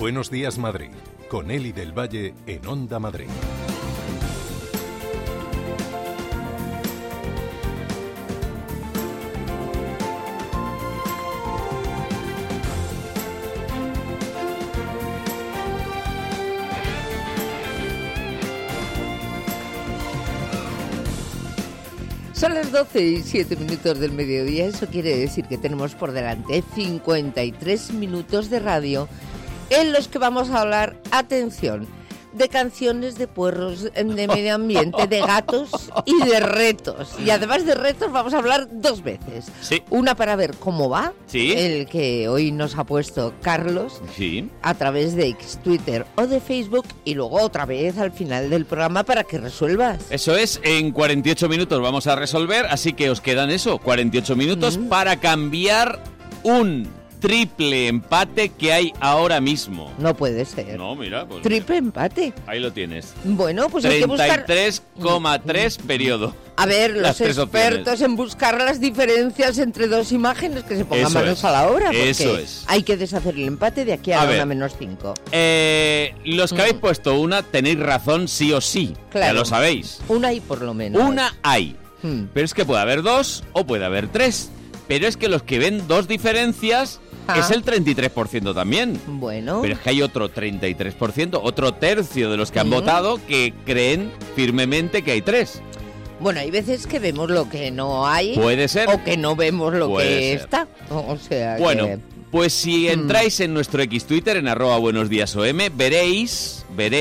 Buenos días, Madrid, con Eli del Valle en Onda Madrid. Son las 12:07 del mediodía. Eso quiere decir que tenemos por delante 53 minutos de radio en los que vamos a hablar, atención, de canciones, de puerros, de medio ambiente, de gatos y de retos. Y además de retos vamos a hablar dos veces. Sí. Una para ver cómo va, sí, el que hoy nos ha puesto Carlos, sí, a través de X, Twitter o de Facebook, y luego otra vez al final del programa para que resuelvas. Eso es, en 48 minutos vamos a resolver, así que os quedan 48 minutos para cambiar un triple empate que hay ahora mismo. No puede ser. No, mira, pues triple empate. Ahí lo tienes. Bueno, pues hay que buscar 33,3 periodo. A ver, los expertos opciones en buscar las diferencias entre dos imágenes, que se pongan manos a la obra, porque eso es. Hay que deshacer el empate de aquí a la 1-5. Los que habéis puesto una tenéis razón sí o sí. Claro. Ya lo sabéis. Una hay por lo menos. Una hay. Pero es que puede haber dos o puede haber tres. Pero es que los que ven dos diferencias es el 33% también. Bueno. Pero es que hay otro 33%, otro tercio de los que han votado que creen firmemente que hay tres. Bueno, hay veces que vemos lo que no hay. Puede ser. O que no vemos lo Puede que ser. está. O sea bueno, que... pues si entráis en nuestro X Twitter, en @buenosdiasom, veréis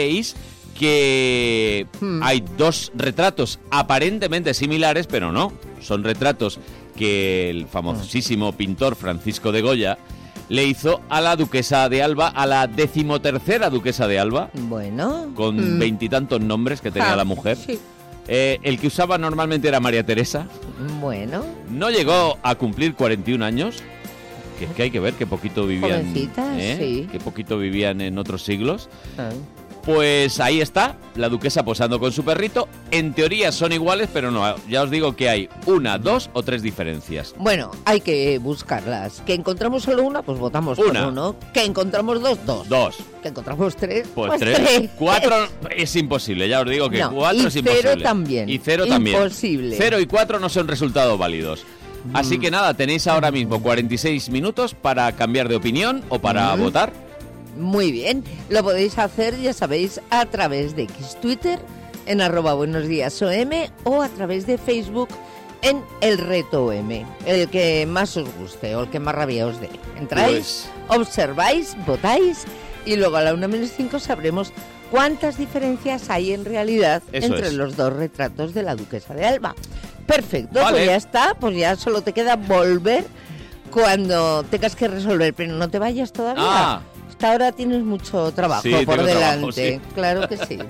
que hay dos retratos aparentemente similares, pero no. Son retratos que el famosísimo pintor Francisco de Goya le hizo a la duquesa de Alba, a la 13ª duquesa de Alba. Bueno. Con 20 y tantos nombres que tenía la mujer. Sí. El que usaba normalmente era María Teresa. Bueno. No llegó a cumplir 41 años. Que es que hay que ver qué poquito vivían. Jovencitas, sí. Qué poquito vivían en otros siglos. Pues ahí está, la duquesa posando con su perrito. En teoría son iguales, pero no, ya os digo que hay una, dos o tres diferencias. Bueno, hay que buscarlas. Que encontramos solo una, pues votamos por uno. Que encontramos dos. Que encontramos tres, pues tres. 4 es imposible, ya os digo que 4 es imposible. 0 también. Y 0 también. Imposible. 0 y 4 no son resultados válidos. Así que nada, tenéis ahora mismo 46 minutos para cambiar de opinión o para votar. Muy bien, lo podéis hacer, ya sabéis, a través de X Twitter, en @buenosdiasom, o a través de Facebook en el reto OM, el que más os guste o el que más rabia os dé. Entráis, observáis, votáis y luego a la 1-5 sabremos cuántas diferencias hay en realidad entre los dos retratos de la duquesa de Alba. Perfecto, vale. Pues ya está, pues ya solo te queda volver cuando tengas que resolver, pero no te vayas todavía. Hasta ahora tienes mucho trabajo por delante. Trabajo, sí. Claro que sí.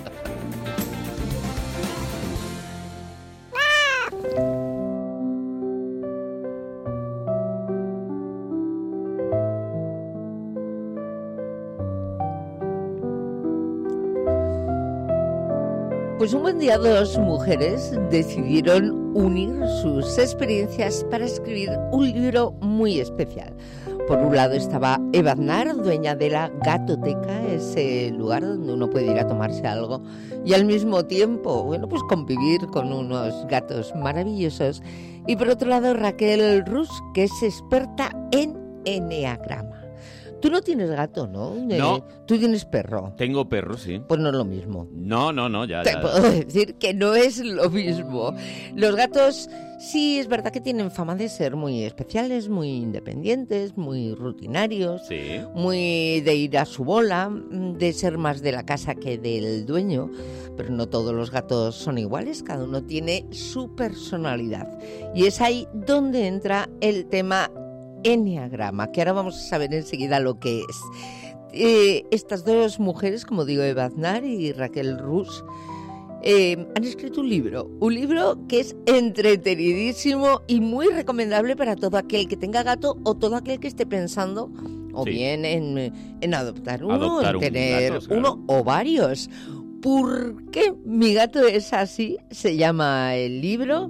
Pues un buen día dos mujeres decidieron unir sus experiencias para escribir un libro muy especial. Por un lado estaba Eva Aznar, dueña de la Gatoteca, ese lugar donde uno puede ir a tomarse algo y al mismo tiempo, bueno, pues convivir con unos gatos maravillosos. Y por otro lado Raquel Rus, que es experta en eneagrama. Tú no tienes gato, ¿no? No. Tú tienes perro. Tengo perro, sí. Pues no es lo mismo. No, ya. Te puedo decir que no es lo mismo. Los gatos sí es verdad que tienen fama de ser muy especiales, muy independientes, muy rutinarios, muy de ir a su bola, de ser más de la casa que del dueño, pero no todos los gatos son iguales, cada uno tiene su personalidad. Y es ahí donde entra el tema eneagrama, que ahora vamos a saber enseguida lo que es. Estas dos mujeres, como digo, Eva Aznar y Raquel Rus, han escrito un libro que es entretenidísimo y muy recomendable para todo aquel que tenga gato o todo aquel que esté pensando o bien en adoptar uno, en tener gato, claro. uno o varios. ¿Por qué mi gato es así? Se llama el libro.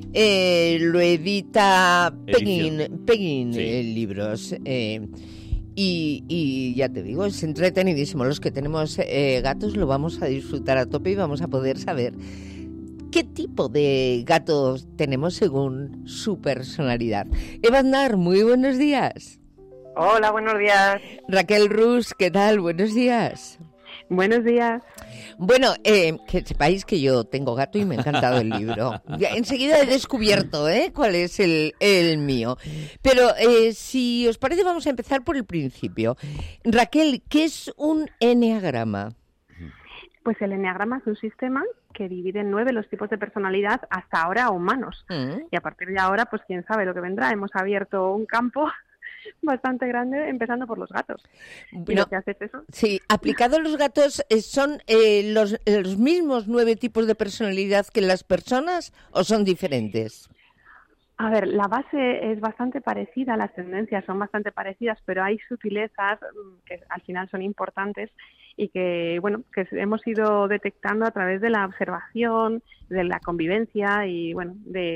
Lo edita Penguin Libros. Y ya te digo, es entretenidísimo. Los que tenemos gatos lo vamos a disfrutar a tope y vamos a poder saber qué tipo de gatos tenemos según su personalidad. Eva Aznar, muy buenos días. Hola, buenos días. Raquel Rus, ¿qué tal? Buenos días. Buenos días. Bueno, que sepáis que yo tengo gato y me ha encantado el libro. Ya, enseguida he descubierto cuál es el mío. Pero si os parece, vamos a empezar por el principio. Raquel, ¿qué es un eneagrama? Pues el eneagrama es un sistema que divide en 9 los tipos de personalidad hasta ahora humanos. Y a partir de ahora, pues quién sabe lo que vendrá. Hemos abierto un campo bastante grande, empezando por los gatos. ¿Y lo que haces eso? Sí, aplicado a los gatos, ¿son los mismos 9 tipos de personalidad que las personas o son diferentes? A ver, la base es bastante parecida, las tendencias son bastante parecidas, pero hay sutilezas que al final son importantes y que, bueno, que hemos ido detectando a través de la observación, de la convivencia y, bueno,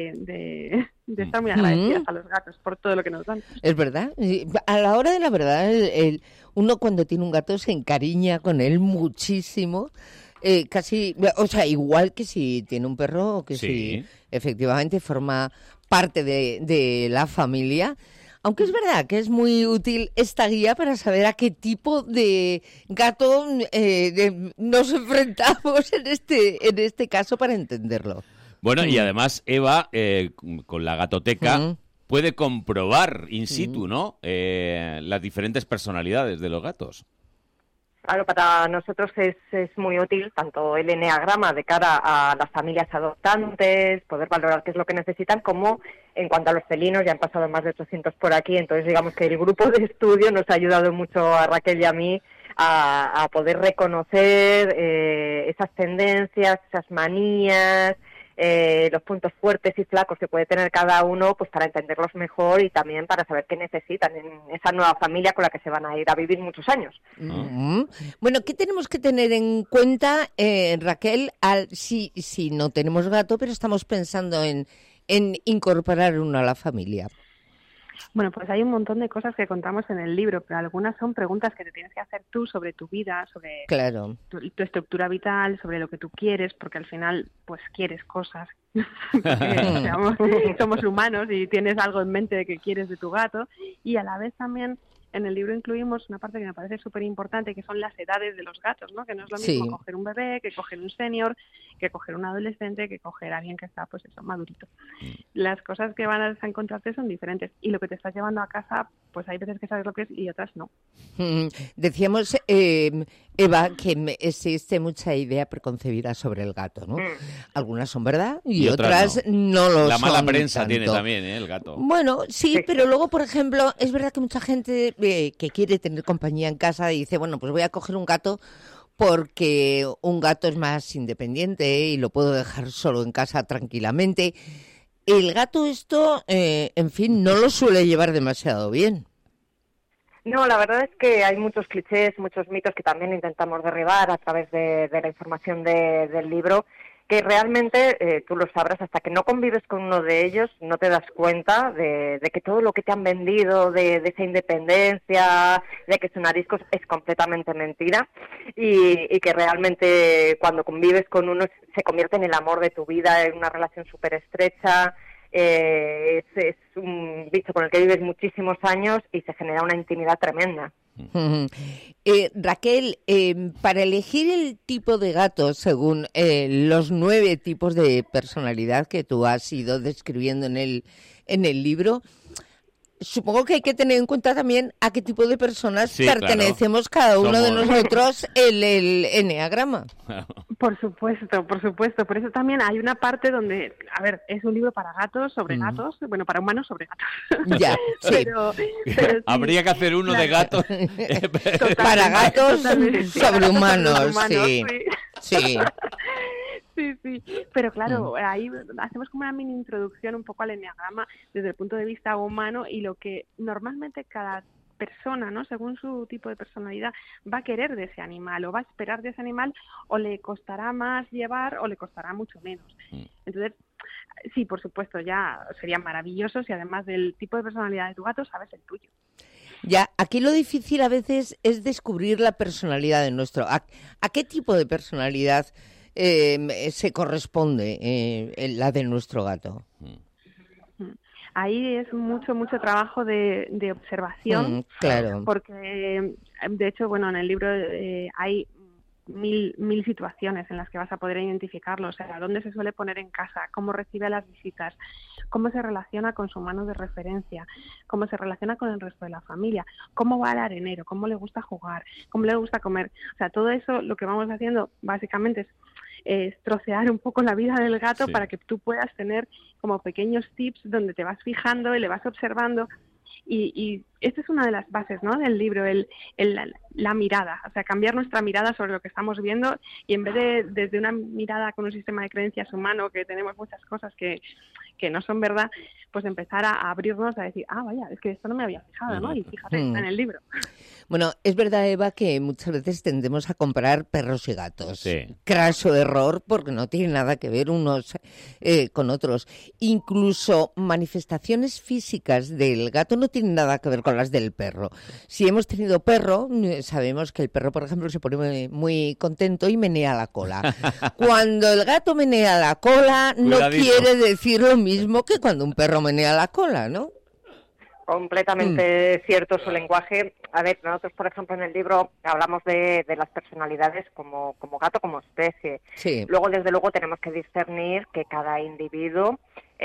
de estar muy agradecidas a los gatos por todo lo que nos dan. Es verdad. A la hora de la verdad, uno cuando tiene un gato se encariña con él muchísimo. Casi, o sea, igual que si tiene un perro o que si efectivamente forma parte de la familia. Aunque es verdad que es muy útil esta guía para saber a qué tipo de gato nos enfrentamos en este caso para entenderlo. Bueno, y además Eva, con la gatoteca, puede comprobar in situ, ¿no? Las diferentes personalidades de los gatos. Claro, para nosotros es muy útil tanto el eneagrama de cara a las familias adoptantes, poder valorar qué es lo que necesitan, como en cuanto a los felinos, ya han pasado más de 800 por aquí, entonces digamos que el grupo de estudio nos ha ayudado mucho a Raquel y a mí a poder reconocer esas tendencias, esas manías, los puntos fuertes y flacos que puede tener cada uno, pues para entenderlos mejor y también para saber qué necesitan en esa nueva familia con la que se van a ir a vivir muchos años. Bueno, ¿qué tenemos que tener en cuenta, Raquel, si no tenemos gato, pero estamos pensando en incorporar uno a la familia? Bueno, pues hay un montón de cosas que contamos en el libro, pero algunas son preguntas que te tienes que hacer tú sobre tu vida, sobre tu estructura vital, sobre lo que tú quieres, porque al final, pues quieres cosas. Somos humanos y tienes algo en mente de que quieres de tu gato, y a la vez también en el libro incluimos una parte que me parece súper importante, que son las edades de los gatos, ¿no? Que no es lo mismo coger un bebé, que coger un senior, que coger un adolescente, que coger a alguien que está, pues eso, madurito. Las cosas que van a encontrarte son diferentes, y lo que te estás llevando a casa, pues hay veces que sabes lo que es y otras no. Decíamos, Eva, que existe mucha idea preconcebida sobre el gato, ¿no? Algunas son verdad y otras no lo son. La mala prensa tanto. tiene también, el gato. Bueno, sí, pero luego, por ejemplo, es verdad que mucha gente que quiere tener compañía en casa dice, bueno, pues voy a coger un gato porque un gato es más independiente y lo puedo dejar solo en casa tranquilamente. El gato en fin, no lo suele llevar demasiado bien. No, la verdad es que hay muchos clichés, muchos mitos que también intentamos derribar a través de la información del libro, que realmente tú lo sabrás, hasta que no convives con uno de ellos no te das cuenta de que todo lo que te han vendido de esa independencia, de que son ariscos, es completamente mentira, y que realmente cuando convives con uno se convierte en el amor de tu vida, en una relación súper estrecha. Es un bicho con el que vives muchísimos años y se genera una intimidad tremenda. Raquel, para elegir el tipo de gato según los 9 tipos de personalidad que tú has ido describiendo en el libro, supongo que hay que tener en cuenta también a qué tipo de personas pertenecemos cada uno de nosotros en el eneagrama. Por supuesto. Por eso también hay una parte donde, a ver, es un libro para gatos, sobre gatos, bueno, para humanos sobre gatos. Ya, sí. Pero sí, habría que hacer uno de gatos. Para gatos sobre humanos, sí. Sí, pero claro, ahí hacemos como una mini introducción un poco al eneagrama desde el punto de vista humano y lo que normalmente cada persona, ¿no? Según su tipo de personalidad, va a querer de ese animal o va a esperar de ese animal, o le costará más llevar o le costará mucho menos. Entonces, sí, por supuesto, ya sería maravilloso si además del tipo de personalidad de tu gato sabes el tuyo. Ya, aquí lo difícil a veces es descubrir la personalidad de nuestro... ¿A qué tipo de personalidad se corresponde la de nuestro gato? Ahí es mucho trabajo de observación. Claro. Porque, de hecho, bueno, en el libro hay mil situaciones en las que vas a poder identificarlo. O sea, dónde se suele poner en casa, cómo recibe a las visitas, cómo se relaciona con su mano de referencia, cómo se relaciona con el resto de la familia, cómo va al arenero, cómo le gusta jugar, cómo le gusta comer. O sea, todo eso lo que vamos haciendo básicamente es trocear un poco la vida del gato para que tú puedas tener como pequeños tips donde te vas fijando y le vas observando. Y esta es una de las bases, ¿no?, del libro, la mirada, o sea, cambiar nuestra mirada sobre lo que estamos viendo y en vez de desde una mirada con un sistema de creencias humano, que tenemos muchas cosas que no son verdad, pues empezar a abrirnos a decir, vaya, es que esto no me había fijado, ¿no? Y fíjate, está en el libro. Bueno, es verdad, Eva, que muchas veces tendemos a comparar perros y gatos. Sí. Craso error, porque no tienen nada que ver unos con otros. Incluso manifestaciones físicas del gato no tienen nada que ver con las del perro. Si hemos tenido perro, sabemos que el perro, por ejemplo, se pone muy contento y menea la cola. Cuando el gato menea la cola, no quiere decir lo mismo que cuando un perro menea la cola, ¿no? Completamente cierto su lenguaje. A ver, nosotros, por ejemplo, en el libro hablamos de las personalidades como gato, como especie. Sí. Luego, desde luego, tenemos que discernir que cada individuo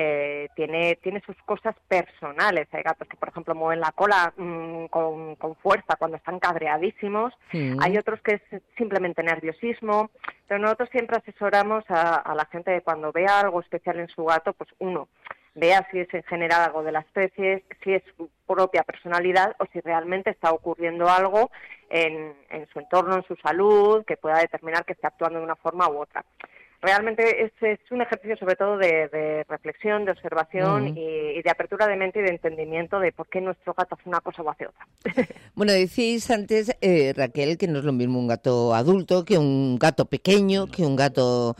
tiene sus cosas personales. Hay gatos que, por ejemplo, mueven la cola con fuerza cuando están cabreadísimos. Hay otros que es simplemente nerviosismo. Pero nosotros siempre asesoramos a la gente de cuando vea algo especial en su gato, pues vea si es en general algo de la especie, si es su propia personalidad o si realmente está ocurriendo algo en su entorno, en su salud, que pueda determinar que esté actuando de una forma u otra. Realmente es un ejercicio sobre todo de reflexión, de observación y de apertura de mente y de entendimiento de por qué nuestro gato hace una cosa o hace otra. Bueno, decís antes, Raquel, que no es lo mismo un gato adulto que un gato pequeño, que un gato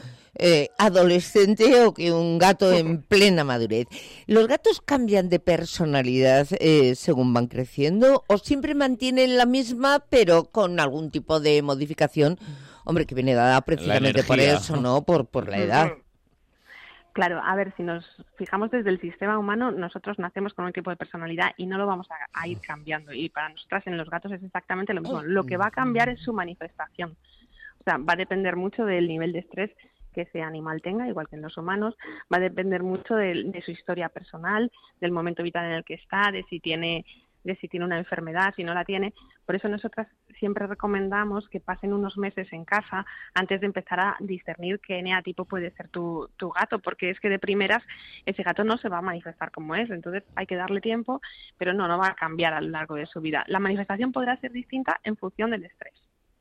adolescente o que un gato en plena madurez. ¿Los gatos cambian de personalidad según van creciendo o siempre mantienen la misma pero con algún tipo de modificación? Hombre, que viene dada precisamente por eso, ¿no? Por la edad. Claro, a ver, si nos fijamos desde el sistema humano, nosotros nacemos con un tipo de personalidad y no lo vamos a ir cambiando. Y para nosotras en los gatos es exactamente lo mismo. Lo que va a cambiar es su manifestación. O sea, va a depender mucho del nivel de estrés que ese animal tenga, igual que en los humanos. Va a depender mucho de su historia personal, del momento vital en el que está, de si tiene una enfermedad, si no la tiene. Por eso nosotras siempre recomendamos que pasen unos meses en casa antes de empezar a discernir qué eneatipo puede ser tu gato, porque es que de primeras ese gato no se va a manifestar como es, entonces hay que darle tiempo, pero no va a cambiar a lo largo de su vida. La manifestación podrá ser distinta en función del estrés.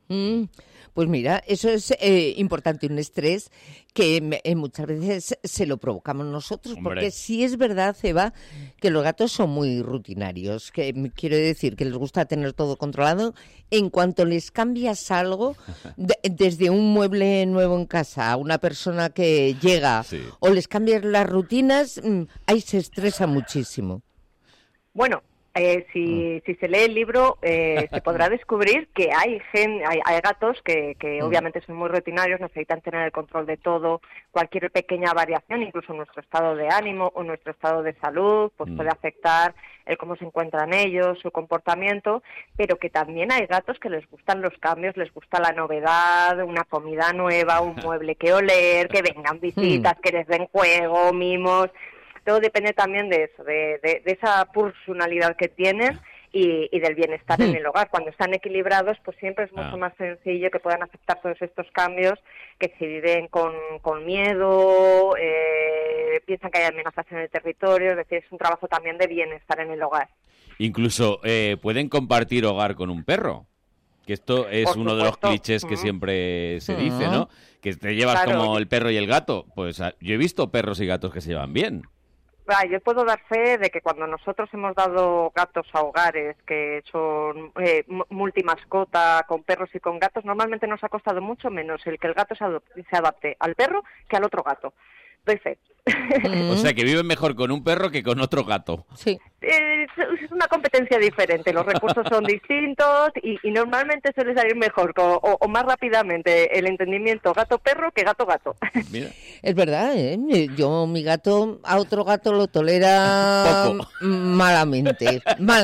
Pues mira, eso es importante, un estrés que muchas veces se lo provocamos nosotros. Hombre. Porque sí es verdad, Eva, que los gatos son muy rutinarios, que quiero decir que les gusta tener todo controlado. En cuanto les cambias algo, desde un mueble nuevo en casa a una persona que llega o les cambias las rutinas, ahí se estresa muchísimo. Bueno, si se lee el libro se podrá descubrir que hay gatos que obviamente son muy rutinarios, necesitan tener el control de todo, cualquier pequeña variación, incluso nuestro estado de ánimo o nuestro estado de salud, pues puede afectar el cómo se encuentran ellos, su comportamiento, pero que también hay gatos que les gustan los cambios, les gusta la novedad, una comida nueva, un mueble que oler, que vengan visitas, que les den juego, mimos. Todo depende también de eso, de esa personalidad que tienen y del bienestar en el hogar. Cuando están equilibrados, pues siempre es mucho más sencillo que puedan aceptar todos estos cambios, que si viven con miedo, piensan que hay amenazas en el territorio, es decir, es un trabajo también de bienestar en el hogar. Incluso pueden compartir hogar con un perro. Que esto es uno de los clichés que siempre se dice, ¿no? Que te llevas como el perro y el gato. Pues yo he visto perros y gatos que se llevan bien. Yo puedo dar fe de que cuando nosotros hemos dado gatos a hogares que son multimascota, con perros y con gatos, normalmente nos ha costado mucho menos el que el gato se adapte al perro que al otro gato. Doy fe. O sea, que viven mejor con un perro que con otro gato. Sí. Es una competencia diferente, los recursos son distintos y normalmente suele salir mejor o más rápidamente el entendimiento gato-perro que gato-gato. Mira. Es verdad, ¿eh? Mi gato a otro gato lo tolera malamente.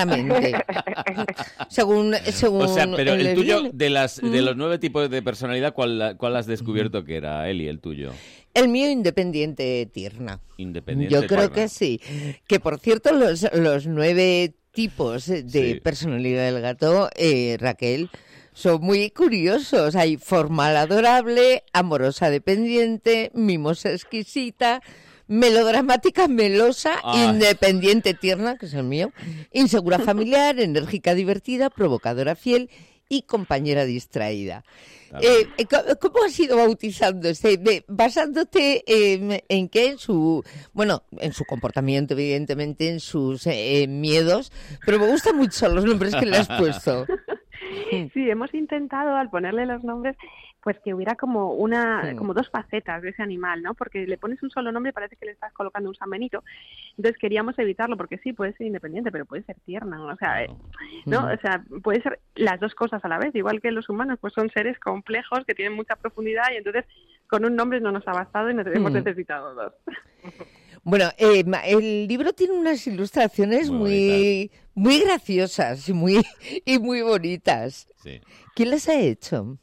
Según O sea, pero el tuyo, viene. de los 9 tipos de personalidad, ¿cuál has descubierto que era, Eli, el tuyo? El mío independiente tierna. Independiente Yo creo tierna. que sí. Que por cierto, los 9 tipos de personalidad del gato, Raquel, son muy curiosos. Hay formal adorable, amorosa dependiente, mimosa exquisita, melodramática melosa, independiente tierna, que es el mío, insegura familiar, enérgica divertida, provocadora fiel y compañera distraída. ¿Cómo has ido bautizando basándote en qué? En su comportamiento, evidentemente, en sus miedos, pero me gustan mucho los nombres que le has puesto. Sí, hemos intentado, al ponerle los nombres, pues que hubiera como como 2 facetas de ese animal, ¿no? Porque le pones un solo nombre y parece que le estás colocando un San Benito. Entonces queríamos evitarlo, porque sí, puede ser independiente, pero puede ser tierna, ¿no? O sea, ¿no? O sea, puede ser las 2 cosas a la vez, igual que los humanos, pues son seres complejos que tienen mucha profundidad y entonces con un nombre no nos ha bastado y nos hemos necesitado 2. Bueno, el libro tiene unas ilustraciones muy graciosas y muy bonitas. Sí. ¿Quién las ha hecho?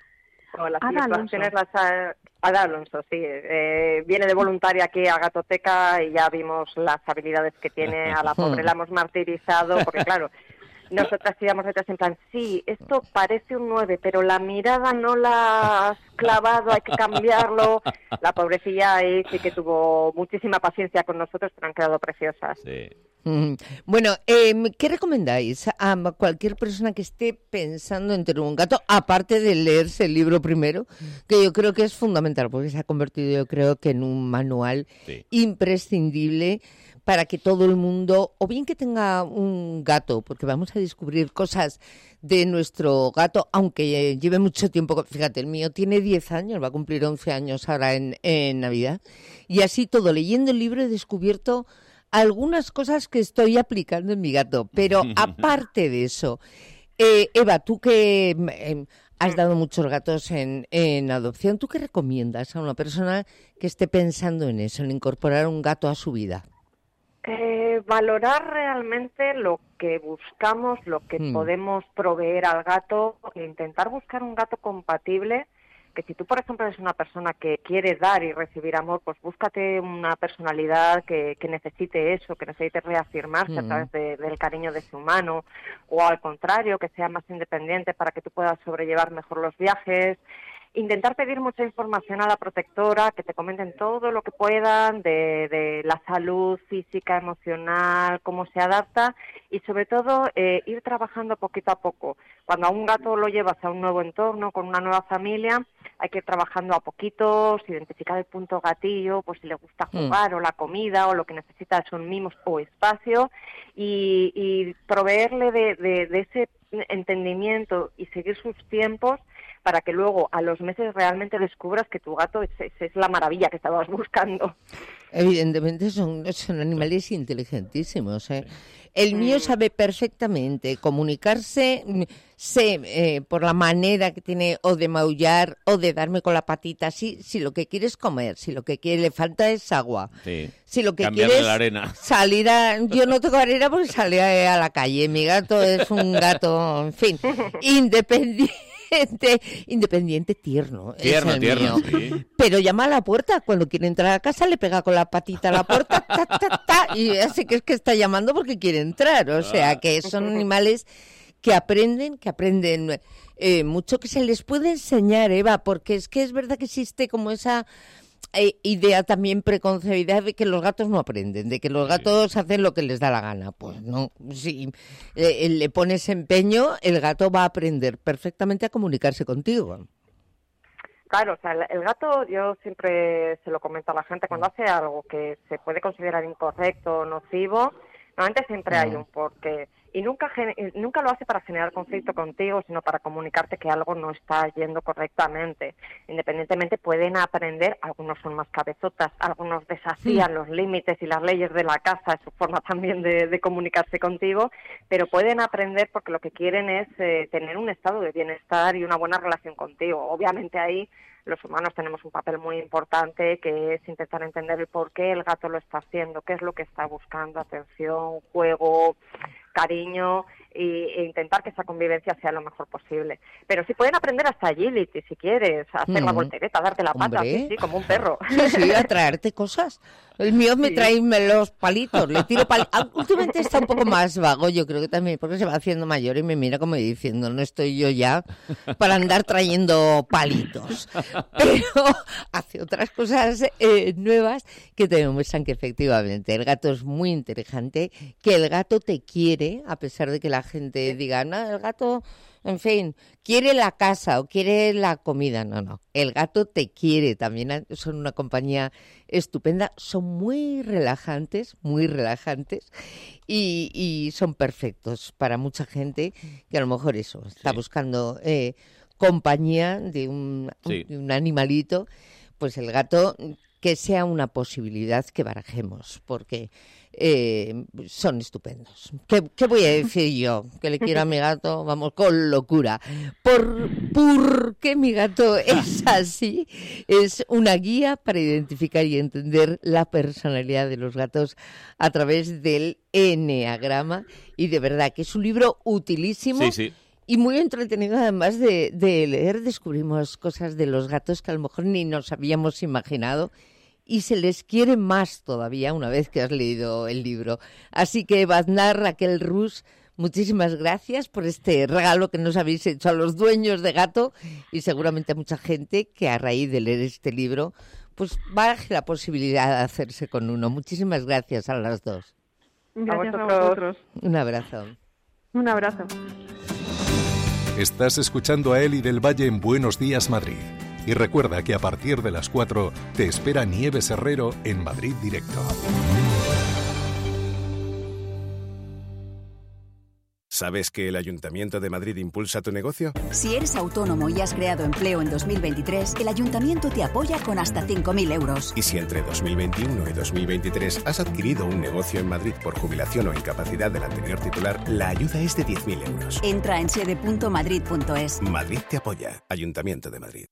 Las Ada ilustraciones las ha... Ada Alonso, sí. Viene de voluntaria aquí a Gatoteca y ya vimos las habilidades que tiene. A la pobre la hemos martirizado, porque claro, nosotras íbamos detrás en plan, sí, esto parece un 9, pero la mirada no la has clavado, hay que cambiarlo. La pobrecilla ahí sí que tuvo muchísima paciencia con nosotros, pero han quedado preciosas. Sí. Bueno, ¿qué recomendáis a cualquier persona que esté pensando en tener un gato, aparte de leerse el libro primero, que yo creo que es fundamental, porque se ha convertido, yo creo, que en un manual imprescindible para que todo el mundo, o bien que tenga un gato, porque vamos a descubrir cosas de nuestro gato, aunque lleve mucho tiempo, fíjate, el mío tiene 10 años, va a cumplir 11 años ahora en Navidad, y así todo, leyendo el libro he descubierto algunas cosas que estoy aplicando en mi gato, pero aparte de eso, Eva, tú que has dado muchos gatos en adopción, ¿tú qué recomiendas a una persona que esté pensando en eso, en incorporar un gato a su vida? Valorar realmente lo que buscamos, lo que podemos proveer al gato, e intentar buscar un gato compatible. Que si tú, por ejemplo, eres una persona que quiere dar y recibir amor, pues búscate una personalidad que necesite eso, que necesite reafirmarse a través del cariño de ese humano, o al contrario, que sea más independiente para que tú puedas sobrellevar mejor los viajes. Intentar pedir mucha información a la protectora, que te comenten todo lo que puedan de la salud física, emocional, cómo se adapta y sobre todo ir trabajando poquito a poco. Cuando a un gato lo llevas a un nuevo entorno, con una nueva familia, hay que ir trabajando a poquitos, identificar el punto gatillo, pues si le gusta jugar o la comida o lo que necesita son mimos o espacio y proveerle de ese entendimiento y seguir sus tiempos para que luego a los meses realmente descubras que tu gato es la maravilla que estabas buscando. Evidentemente son animales inteligentísimos, ¿eh? El mío sabe perfectamente comunicarse, sé por la manera que tiene o de maullar o de darme con la patita, si lo que quiere es comer, si lo que quiere le falta es agua, si lo que cambiarle quiere la es arena. salir a... Yo no tengo arena porque sale a la calle, mi gato es un gato, en fin, independiente tierno. Tierno, sí. Pero llama a la puerta. Cuando quiere entrar a casa le pega con la patita a la puerta, y hace que es que está llamando porque quiere entrar. O sea, que son animales que aprenden mucho, que se les puede enseñar, Eva, porque es que es verdad que existe como esa idea también preconcebida de que los gatos no aprenden, de que los gatos hacen lo que les da la gana. Pues no, si le pones empeño, el gato va a aprender perfectamente a comunicarse contigo. Claro, o sea, el gato, yo siempre se lo comento a la gente, cuando hace algo que se puede considerar incorrecto o nocivo, normalmente siempre hay un porqué. y nunca lo hace para generar conflicto contigo, sino para comunicarte que algo no está yendo correctamente. Independientemente pueden aprender, algunos son más cabezotas, algunos desafían los límites y las leyes de la casa, es su forma también de comunicarse contigo, pero pueden aprender porque lo que quieren es tener un estado de bienestar y una buena relación contigo. Obviamente ahí los humanos tenemos un papel muy importante, que es intentar entender el por qué el gato lo está haciendo, qué es lo que está buscando, atención, juego, cariño, e intentar que esa convivencia sea lo mejor posible. Pero sí pueden aprender hasta agility, si quieres, a hacer la voltereta, a darte la pata, sí, como un perro. Sí, a traerte cosas. El mío me trae los palitos, le tiro palitos. Últimamente está un poco más vago, yo creo que también, porque se va haciendo mayor y me mira como diciendo, no estoy yo ya para andar trayendo palitos. Pero hace otras cosas nuevas que te demuestran que efectivamente el gato es muy inteligente, que el gato te quiere, a pesar de que la gente diga, no, el gato, en fin, quiere la casa o quiere la comida. No, el gato te quiere también, son una compañía estupenda, son muy relajantes y son perfectos para mucha gente que a lo mejor eso, está buscando compañía de un animalito, pues el gato que sea una posibilidad que barajemos, porque son estupendos. ¿Qué voy a decir yo? Que le quiero a mi gato, vamos, con locura. ¿Por qué mi gato es así? Es una guía para identificar y entender la personalidad de los gatos a través del Eneagrama, y de verdad que es un libro utilísimo. Sí. Y muy entretenido, además de leer, descubrimos cosas de los gatos que a lo mejor ni nos habíamos imaginado y se les quiere más todavía una vez que has leído el libro. Así que, Baznar, Raquel Rus, muchísimas gracias por este regalo que nos habéis hecho a los dueños de gato y seguramente a mucha gente que a raíz de leer este libro pues baraje la posibilidad de hacerse con uno. Muchísimas gracias a las dos. Gracias a vosotros. Un abrazo. Un abrazo. Estás escuchando a Eli del Valle en Buenos Días Madrid. Y recuerda que a partir de las 4 te espera Nieves Herrero en Madrid Directo. ¿Sabes que el Ayuntamiento de Madrid impulsa tu negocio? Si eres autónomo y has creado empleo en 2023, el Ayuntamiento te apoya con hasta 5.000 euros. Y si entre 2021 y 2023 has adquirido un negocio en Madrid por jubilación o incapacidad del anterior titular, la ayuda es de 10.000 euros. Entra en sede.madrid.es. Madrid te apoya. Ayuntamiento de Madrid.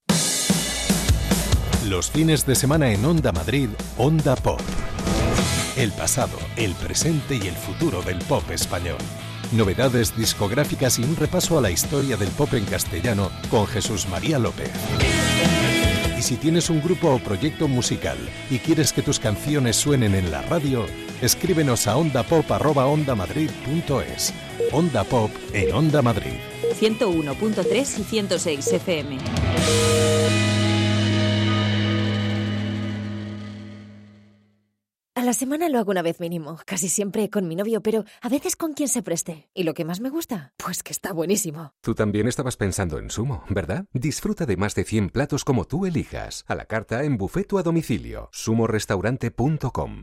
Los fines de semana en Onda Madrid, Onda Pop. El pasado, el presente y el futuro del pop español. Novedades discográficas y un repaso a la historia del pop en castellano con Jesús María López. Y si tienes un grupo o proyecto musical y quieres que tus canciones suenen en la radio, escríbenos a ondapop@ondamadrid.es. Onda Pop en Onda Madrid. 101.3 y 106 FM. A la semana lo hago una vez mínimo, casi siempre con mi novio, pero a veces con quien se preste. ¿Y lo que más me gusta? Pues que está buenísimo. Tú también estabas pensando en Sumo, ¿verdad? Disfruta de más de 100 platos como tú elijas, a la carta, en buffet o a domicilio. sumorestaurante.com.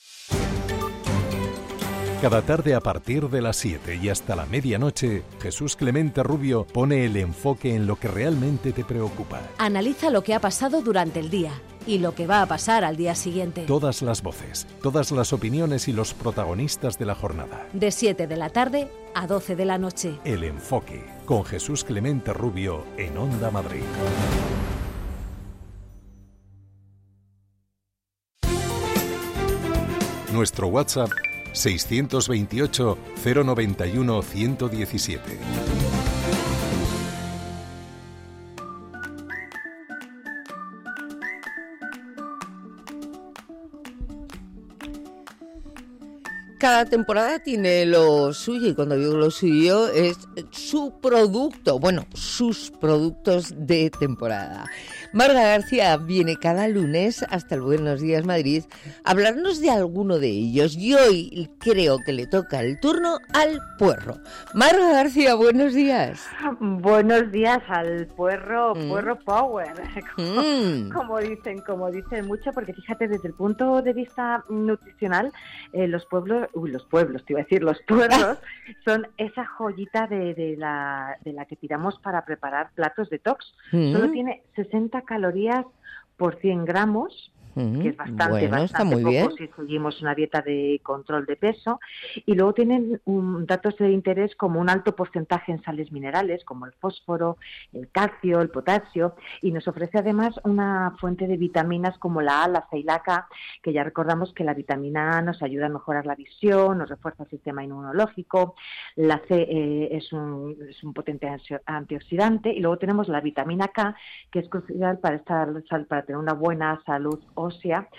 Cada tarde a partir de las 7 y hasta la medianoche, Jesús Clemente Rubio pone el enfoque en lo que realmente te preocupa. Analiza lo que ha pasado durante el día y lo que va a pasar al día siguiente. Todas las voces, todas las opiniones y los protagonistas de la jornada. De 7 de la tarde a 12 de la noche. El enfoque, con Jesús Clemente Rubio en Onda Madrid. Nuestro WhatsApp 628 091 117. Cada temporada tiene lo suyo, y cuando digo lo suyo es su producto, bueno, sus productos de temporada. Marga García viene cada lunes hasta el Buenos Días Madrid a hablarnos de alguno de ellos, y hoy creo que le toca el turno al puerro. Marga García, buenos días. Buenos días al puerro, puerro power, como dicen mucho, porque fíjate, desde el punto de vista nutricional, los puerros los pueblos, te iba a decir, los puerros son esa joyita de la que tiramos para preparar platos detox. Solo tiene 60 calorías por 100 gramos, que es bastante muy poco bien. si seguimos una dieta de control de peso. Y luego tienen datos de interés como un alto porcentaje en sales minerales, como el fósforo, el calcio, el potasio, y nos ofrece además una fuente de vitaminas como la A, la C y la K, que ya recordamos que la vitamina A nos ayuda a mejorar la visión, nos refuerza el sistema inmunológico, la C es un potente antioxidante, y luego tenemos la vitamina K, que es crucial para tener una buena salud ósea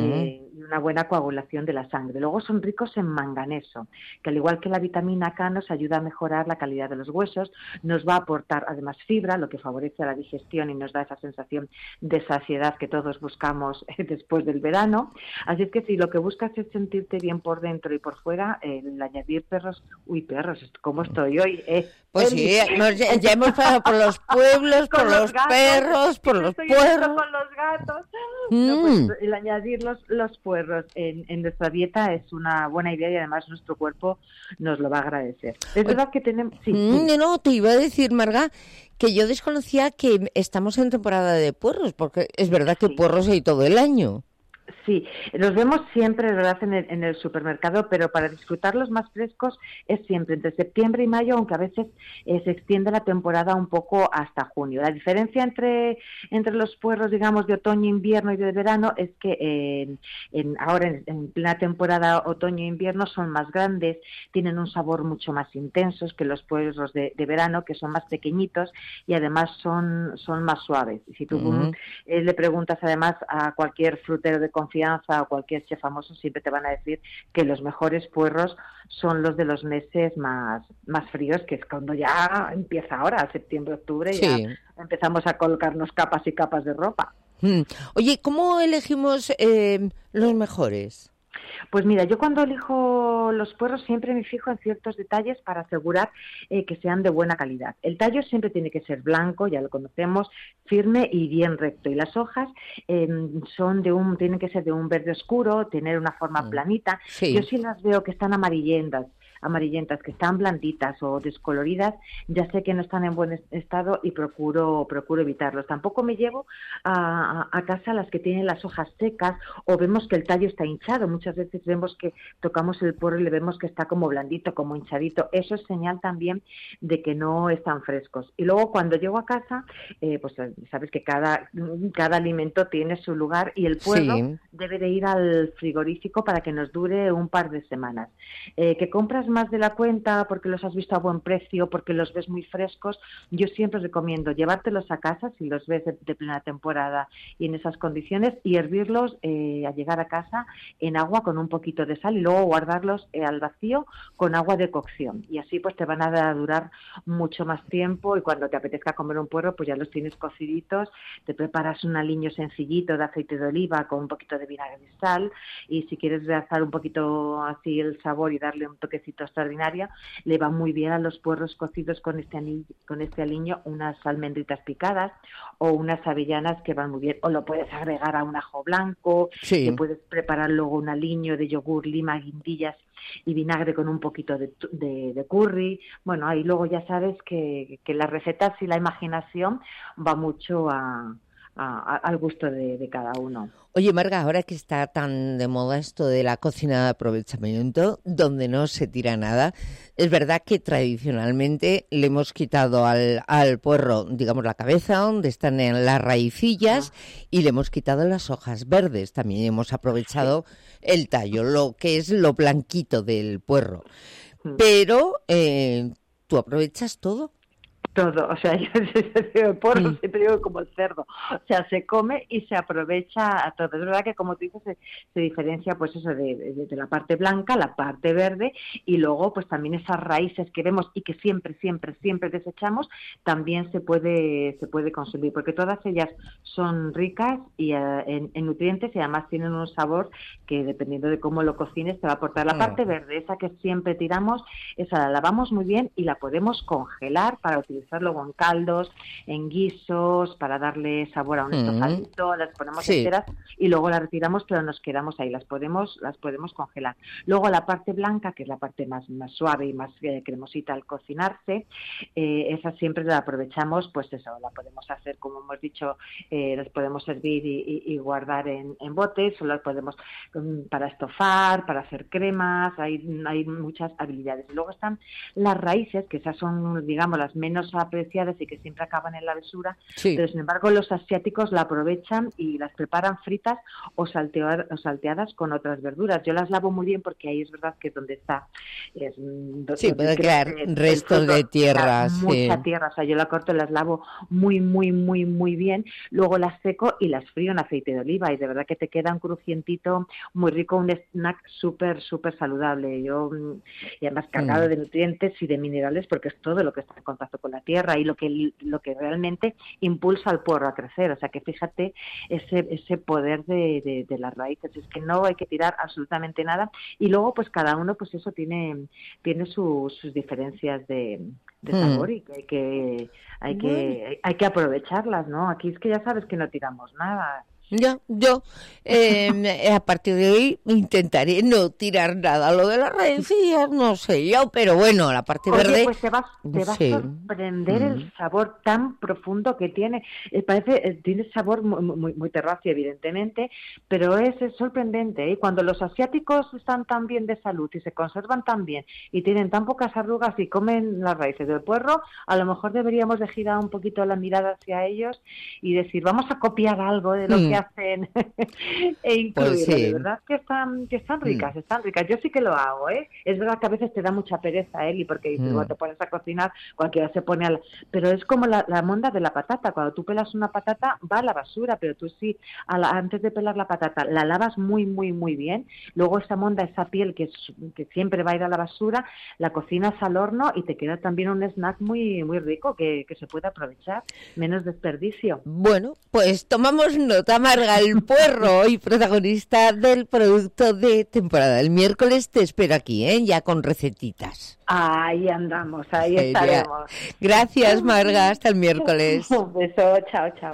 y una buena coagulación de la sangre. Luego son ricos en manganeso, que al igual que la vitamina K nos ayuda a mejorar la calidad de los huesos, nos va a aportar además fibra, lo que favorece la digestión y nos da esa sensación de saciedad que todos buscamos después del verano. Así es que si lo que buscas es sentirte bien por dentro y por fuera, el añadir perros, ¿cómo estoy hoy? Pues sí, ya hemos pasado por los pueblos, por los gatos, perros, por los puerros. Con los gatos. No, pues, el añadir los puerros en nuestra dieta es una buena idea y además nuestro cuerpo nos lo va a agradecer. Es verdad que tenemos... No, te iba a decir, Marga, que yo desconocía que estamos en temporada de puerros, porque es verdad que puerros hay todo el año. Sí, los vemos siempre, ¿verdad?, en el supermercado, pero para disfrutarlos más frescos es siempre entre septiembre y mayo, aunque a veces se extiende la temporada un poco hasta junio. La diferencia entre los puerros, digamos, de otoño, invierno y de verano es que ahora en plena temporada otoño-invierno son más grandes, tienen un sabor mucho más intenso que los puerros de verano, que son más pequeñitos y además son más suaves. Y si tú le preguntas además a cualquier frutero de confianza o cualquier chef famoso, siempre te van a decir que los mejores puerros son los de los meses más fríos, que es cuando ya empieza ahora, septiembre, octubre, ya empezamos a colocarnos capas y capas de ropa. Oye, ¿cómo elegimos los mejores? Pues mira, yo cuando elijo los puerros siempre me fijo en ciertos detalles para asegurar que sean de buena calidad. El tallo siempre tiene que ser blanco, ya lo conocemos, firme y bien recto. Y las hojas tienen que ser de un verde oscuro, tener una forma planita. Sí. Yo sí las veo que están amarillentas, que están blanditas o descoloridas, ya sé que no están en buen estado y procuro evitarlos. Tampoco me llevo a casa las que tienen las hojas secas o vemos que el tallo está hinchado. Muchas veces vemos que tocamos el puerro y le vemos que está como blandito, como hinchadito. Eso es señal también de que no están frescos. Y luego cuando llego a casa, pues sabes que cada alimento tiene su lugar y el puerro debe de ir al frigorífico para que nos dure un par de semanas. Que compras más de la cuenta porque los has visto a buen precio, porque los ves muy frescos, yo siempre recomiendo llevártelos a casa si los ves de plena temporada y en esas condiciones y hervirlos al llegar a casa en agua con un poquito de sal y luego guardarlos al vacío con agua de cocción y así pues te van a durar mucho más tiempo y cuando te apetezca comer un puerro pues ya los tienes cociditos, te preparas un aliño sencillito de aceite de oliva con un poquito de vinagre y sal y si quieres realzar un poquito así el sabor y darle un toquecito extraordinaria, le va muy bien a los puerros cocidos con este aliño unas almendritas picadas o unas avellanas que van muy bien, o lo puedes agregar a un ajo blanco, le puedes preparar luego un aliño de yogur, lima, guindillas y vinagre con un poquito de curry. Bueno, ahí luego ya sabes que las recetas y la imaginación va mucho al gusto de cada uno. Oye, Marga, ahora que está tan de moda esto de la cocina de aprovechamiento, donde no se tira nada, es verdad que tradicionalmente le hemos quitado al puerro, digamos, la cabeza, donde están en las raicillas, y le hemos quitado las hojas verdes. También hemos aprovechado el tallo, lo que es lo blanquito del puerro. Pero, ¿tú aprovechas todo? Todo, o sea, yo el porro siempre digo como el cerdo, o sea, se come y se aprovecha a todo. Es verdad que como tú dices se diferencia pues eso de la parte blanca, la parte verde y luego pues también esas raíces que vemos y que siempre desechamos, también se puede consumir porque todas ellas son ricas y en nutrientes y además tienen un sabor que dependiendo de cómo lo cocines te va a aportar. La parte verde, esa que siempre tiramos, esa la lavamos muy bien y la podemos congelar para utilizar utilizar luego en caldos, en guisos, para darle sabor a un estofadito, las ponemos enteras y luego las retiramos, pero nos quedamos ahí, las podemos congelar. Luego la parte blanca, que es la parte más suave y más cremosita al cocinarse, esa siempre la aprovechamos, pues eso, la podemos hacer, como hemos dicho, las podemos servir y guardar en botes, o las podemos para estofar, para hacer cremas, hay muchas habilidades. Y luego están las raíces, que esas son, digamos, las menos apreciadas y que siempre acaban en la basura, pero sin embargo los asiáticos la aprovechan y las preparan fritas o salteadas con otras verduras. Yo las lavo muy bien porque ahí es verdad que es donde está. Puede quedar restos de tierra. Mucha tierra, o sea, yo la corto y las lavo muy, muy, muy, muy bien, luego las seco y las frío en aceite de oliva y de verdad que te queda un crujientito muy rico, un snack súper, súper saludable. Y además cargado de nutrientes y de minerales porque es todo lo que está en contacto con la tierra y lo que realmente impulsa al puerro a crecer. O sea que fíjate ese poder de las raíces, es que no hay que tirar absolutamente nada y luego pues cada uno pues eso tiene sus diferencias de sabor y que hay que aprovecharlas, ¿no? Aquí es que ya sabes que no tiramos nada. Yo a partir de hoy intentaré no tirar nada. Lo de las raíces no sé yo, pero bueno, la parte verde... Pues te va a sorprender el sabor tan profundo que tiene. Tiene sabor muy, muy terráceo, evidentemente, pero es sorprendente. Cuando los asiáticos están tan bien de salud y se conservan tan bien y tienen tan pocas arrugas y comen las raíces del puerro, a lo mejor deberíamos de girar un poquito la mirada hacia ellos y decir, vamos a copiar algo de lo que hacen e incluirlo. De verdad que están ricas, Yo sí que lo hago, ¿eh? Es verdad que a veces te da mucha pereza, Eli, porque cuando te pones a cocinar, cualquiera se pone pero es como la monda de la patata. Cuando tú pelas una patata, va a la basura, pero tú sí, antes de pelar la patata, la lavas muy, muy, muy bien. Luego esa monda, esa piel que siempre va a ir a la basura, la cocinas al horno y te queda también un snack muy, muy rico que se puede aprovechar. Menos desperdicio. Bueno, pues tomamos nota. Marga, el puerro y protagonista del producto de temporada. El miércoles te espero aquí, ya con recetitas. Ahí andamos, ahí estaremos. Gracias, Marga, hasta el miércoles. Un beso, chao, chao.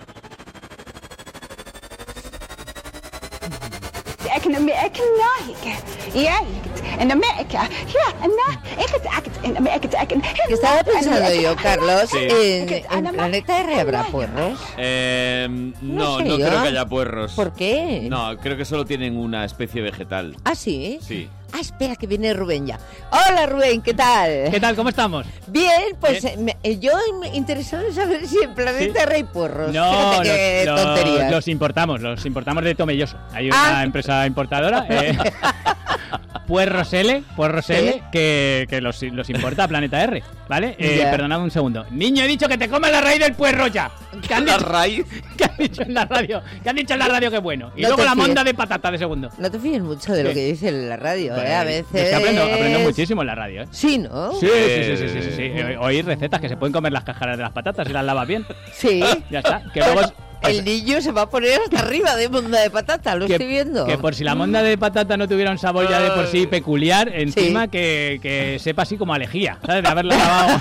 Estaba pensando yo, Carlos, ¿en Planeta R habrá puerros? No creo que haya puerros. ¿Por qué? No, creo que solo tienen una especie vegetal. ¿Ah, sí? Sí. Ah, espera, que viene Rubén ya. Hola, Rubén, ¿qué tal? ¿Qué tal? ¿Cómo estamos? Bien, pues yo interesado en saber si en Planeta R hay puerros. No, tonterías. Los importamos de Tomelloso. Hay una empresa importadora, Puerros L, que los importa a Planeta R, ¿vale? Perdonad un segundo. Niño, he dicho que te comas la raíz del puerro ya. ¿La raíz? ¿Qué han dicho en la radio? ¿Qué han dicho en la radio que bueno? Y luego la monda de patata de segundo. No te fíes mucho de lo que dice en la radio, a veces... Es que aprendo muchísimo en la radio, ¿eh? Sí, ¿no? Sí. Oír recetas que se pueden comer las cáscaras de las patatas y las lavas bien. Sí. Ya está. Que luego... El niño se va a poner hasta arriba de monda de patata, lo estoy viendo. Que por si la monda de patata no tuviera un sabor ya de por sí peculiar, encima que sepa así como a lejía, ¿sabes? De haberla lavado.